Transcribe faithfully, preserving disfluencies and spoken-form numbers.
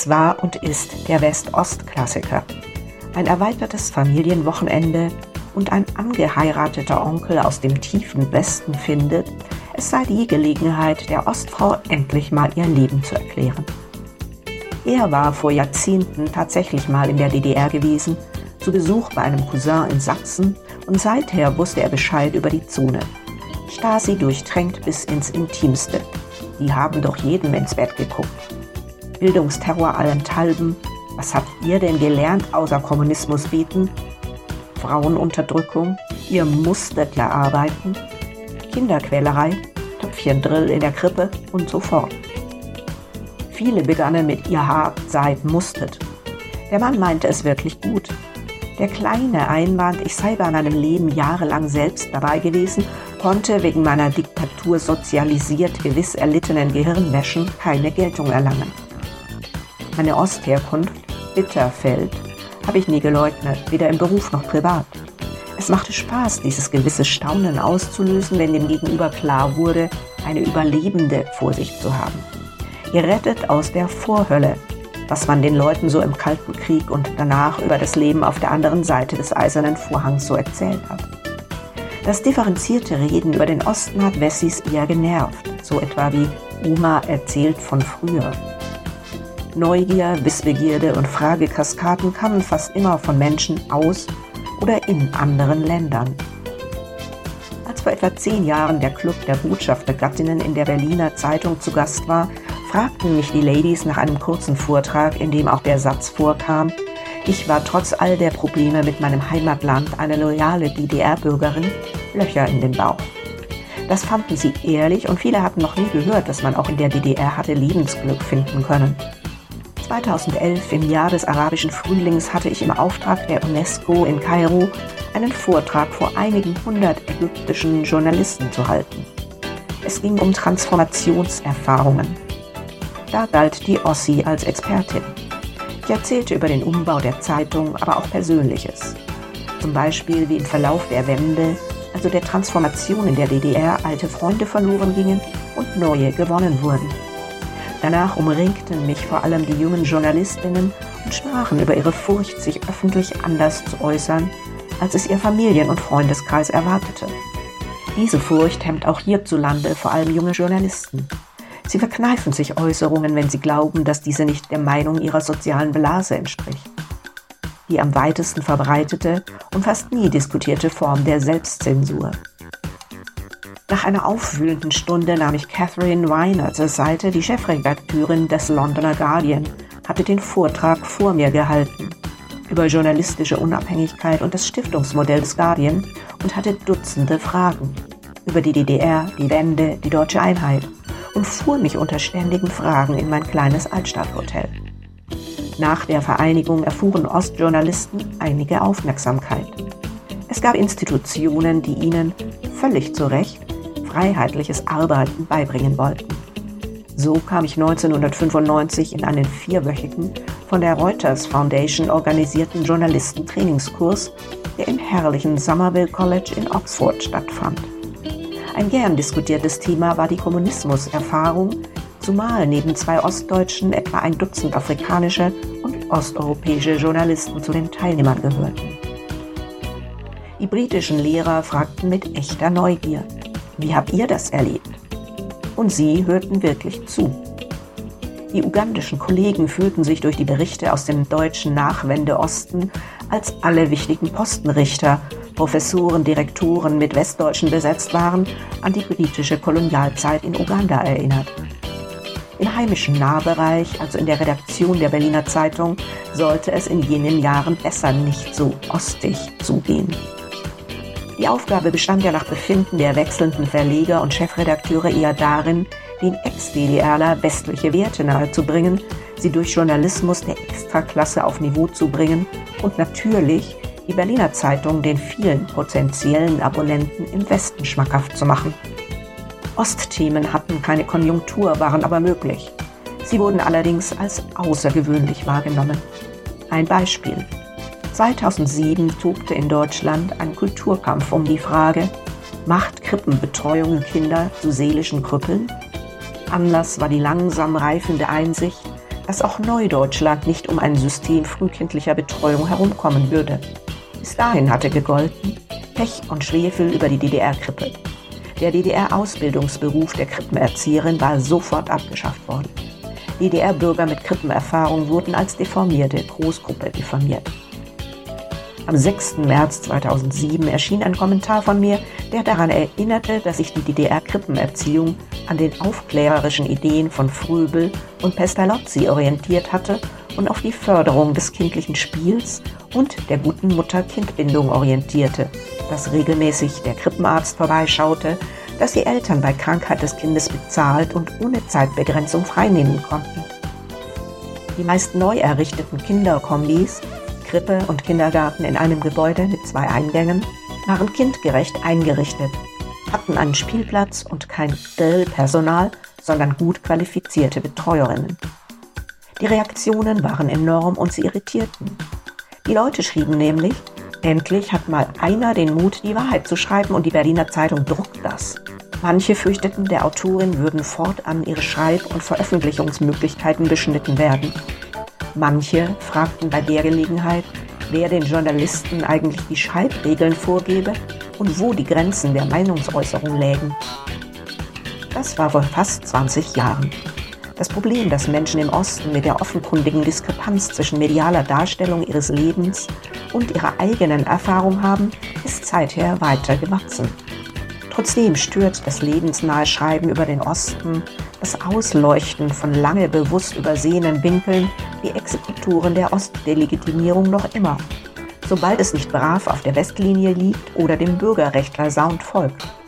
Es war und ist der West-Ost-Klassiker. Ein erweitertes Familienwochenende und ein angeheirateter Onkel aus dem tiefen Westen findet, es sei die Gelegenheit, der Ostfrau endlich mal ihr Leben zu erklären. Er war vor Jahrzehnten tatsächlich mal in der D D R gewesen, zu Besuch bei einem Cousin in Sachsen, und seither wusste er Bescheid über die Zone. Stasi durchtränkt bis ins Intimste. Die haben doch jedem ins Bett geguckt. Bildungsterror allenthalben. Was habt ihr denn gelernt außer Kommunismus beten? Frauenunterdrückung, ihr musstet ja arbeiten, Kinderquälerei, Töpfchendrill in der Krippe und so fort. Viele begannen mit ihr habt, seid, musstet. Der Mann meinte es wirklich gut. Der kleine Einwand, ich sei bei meinem Leben jahrelang selbst dabei gewesen, konnte wegen meiner Diktatur sozialisiert gewiss erlittenen Gehirnwäschen keine Geltung erlangen. Meine Ostherkunft, Bitterfeld, habe ich nie geleugnet, weder im Beruf noch privat. Es machte Spaß, dieses gewisse Staunen auszulösen, wenn dem Gegenüber klar wurde, eine Überlebende vor sich zu haben. Gerettet aus der Vorhölle, was man den Leuten so im Kalten Krieg und danach über das Leben auf der anderen Seite des Eisernen Vorhangs so erzählt hat. Das differenzierte Reden über den Osten hat Wessis eher genervt, so etwa wie Oma erzählt von früher. Neugier, Wissbegierde und Fragekaskaden kamen fast immer von Menschen aus oder in anderen Ländern. Als vor etwa zehn Jahren der Club der Botschaftergattinnen in der Berliner Zeitung zu Gast war, fragten mich die Ladies nach einem kurzen Vortrag, in dem auch der Satz vorkam: Ich war trotz all der Probleme mit meinem Heimatland eine loyale D D R-Bürgerin, Löcher in den Bauch. Das fanden sie ehrlich und viele hatten noch nie gehört, dass man auch in der D D R hatte Lebensglück finden können. zweitausendelf, im Jahr des arabischen Frühlings, hatte ich im Auftrag der UNESCO in Kairo einen Vortrag vor einigen hundert ägyptischen Journalisten zu halten. Es ging um Transformationserfahrungen. Da galt die Ossi als Expertin. Ich erzählte über den Umbau der Zeitung, aber auch Persönliches. Zum Beispiel, wie im Verlauf der Wende, also der Transformation in der D D R, alte Freunde verloren gingen und neue gewonnen wurden. Danach umringten mich vor allem die jungen Journalistinnen und sprachen über ihre Furcht, sich öffentlich anders zu äußern, als es ihr Familien- und Freundeskreis erwartete. Diese Furcht hemmt auch hierzulande vor allem junge Journalisten. Sie verkneifen sich Äußerungen, wenn sie glauben, dass diese nicht der Meinung ihrer sozialen Blase entspricht. Die am weitesten verbreitete und fast nie diskutierte Form der Selbstzensur. Nach einer aufwühlenden Stunde nahm ich Catherine Weiner zur Seite, die Chefredakteurin des Londoner Guardian, hatte den Vortrag vor mir gehalten über journalistische Unabhängigkeit und das Stiftungsmodell des Guardian und hatte Dutzende Fragen über die D D R, die Wende, die deutsche Einheit und fuhr mich unter ständigen Fragen in mein kleines Altstadthotel. Nach der Vereinigung erfuhren Ostjournalisten einige Aufmerksamkeit. Es gab Institutionen, die ihnen, völlig zu Recht, freiheitliches Arbeiten beibringen wollten. So kam ich neunzehnhundertfünfundneunzig in einen vierwöchigen, von der Reuters Foundation organisierten Journalistentrainingskurs, der im herrlichen Somerville College in Oxford stattfand. Ein gern diskutiertes Thema war die Kommunismuserfahrung, zumal neben zwei Ostdeutschen etwa ein Dutzend afrikanische und osteuropäische Journalisten zu den Teilnehmern gehörten. Die britischen Lehrer fragten mit echter Neugier: Wie habt ihr das erlebt? Und sie hörten wirklich zu. Die ugandischen Kollegen fühlten sich durch die Berichte aus dem deutschen Nachwende-Osten als alle wichtigen Postenrichter, Professoren, Direktoren mit Westdeutschen besetzt waren, an die britische Kolonialzeit in Uganda erinnert. Im heimischen Nahbereich, also in der Redaktion der Berliner Zeitung, sollte es in jenen Jahren besser nicht so ostig zugehen. Die Aufgabe bestand ja nach Befinden der wechselnden Verleger und Chefredakteure eher darin, den Ex-DDRler westliche Werte nahezubringen, sie durch Journalismus der Extraklasse auf Niveau zu bringen und natürlich die Berliner Zeitung den vielen potenziellen Abonnenten im Westen schmackhaft zu machen. Ostthemen hatten keine Konjunktur, waren aber möglich. Sie wurden allerdings als außergewöhnlich wahrgenommen. Ein Beispiel: zweitausendsieben tobte in Deutschland ein Kulturkampf um die Frage: Macht Krippenbetreuung Kinder zu seelischen Krüppeln? Anlass war die langsam reifende Einsicht, dass auch Neudeutschland nicht um ein System frühkindlicher Betreuung herumkommen würde. Bis dahin hatte gegolten Pech und Schwefel über die D D R-Krippe. Der D D R-Ausbildungsberuf der Krippenerzieherin war sofort abgeschafft worden. D D R-Bürger mit Krippenerfahrung wurden als deformierte Großgruppe diffamiert. Am sechsten März zweitausendsieben erschien ein Kommentar von mir, der daran erinnerte, dass sich die D D R-Krippenerziehung an den aufklärerischen Ideen von Fröbel und Pestalozzi orientiert hatte und auf die Förderung des kindlichen Spiels und der guten Mutter-Kind-Bindung orientierte, dass regelmäßig der Krippenarzt vorbeischaute, dass die Eltern bei Krankheit des Kindes bezahlt und ohne Zeitbegrenzung freinehmen konnten. Die meist neu errichteten Kinderkombis, Krippe und Kindergarten in einem Gebäude mit zwei Eingängen, waren kindgerecht eingerichtet, hatten einen Spielplatz und kein Grillpersonal, sondern gut qualifizierte Betreuerinnen. Die Reaktionen waren enorm und sie irritierten. Die Leute schrieben nämlich, endlich hat mal einer den Mut, die Wahrheit zu schreiben und die Berliner Zeitung druckt das. Manche fürchteten, der Autorin würden fortan ihre Schreib- und Veröffentlichungsmöglichkeiten beschnitten werden. Manche fragten bei der Gelegenheit, wer den Journalisten eigentlich die Schreibregeln vorgebe und wo die Grenzen der Meinungsäußerung lägen. Das war vor fast zwanzig Jahren. Das Problem, das Menschen im Osten mit der offenkundigen Diskrepanz zwischen medialer Darstellung ihres Lebens und ihrer eigenen Erfahrung haben, ist seither weiter gewachsen. Trotzdem stört das lebensnahe Schreiben über den Osten, das Ausleuchten von lange bewusst übersehenen Winkeln, die Exekutoren der Ostdelegitimierung noch immer, sobald es nicht brav auf der Westlinie liegt oder dem Bürgerrechtler Sound folgt.